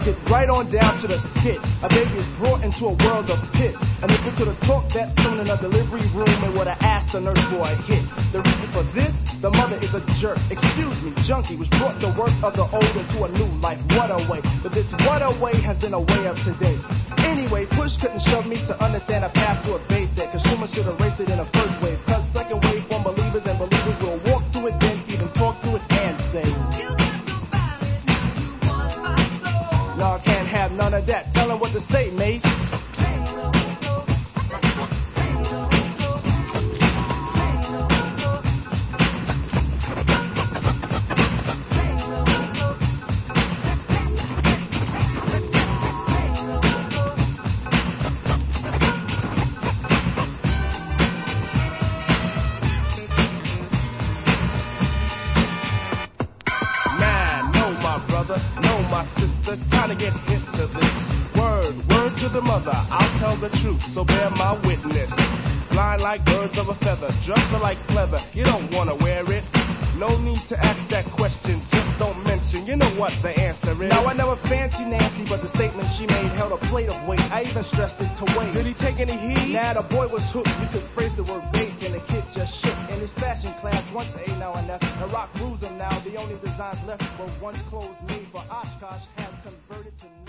get right on down to the skit. A baby is brought into a world of pits. And if we could have talked that soon in a delivery room, it would have asked the nurse for a hit. The reason for this, the mother is a jerk. Excuse me, junkie, which brought the work of the old into a new life. What a way. But this what a way has been a way of today. Anyway, push couldn't shove me to understand a path to a basic. Consumers should have raced it in the first wave. Cause second wave from believers and believers will walk to it, then even talk to it and say, you got nobody, you want my soul. Y'all can't have none of that. Tell them what to say, Mace. Know my sister, time to get hip to this. Word to the mother, I'll tell the truth, so bear my witness. Flying like birds of a feather, dressed like pleather, you don't wanna wear it. No need to ask that question, just don't mention, you know what the answer is. Now I never fancy Nancy, but the statement she made held a plate of weight. I even stressed it to weight. Did he take any heed? Nah, the boy was hooked, you could phrase the word bass, and the kid just shook. In his fashion class, once A, now and F, the rock rules him now. The only designs left were once clothes made for Oshkosh has converted to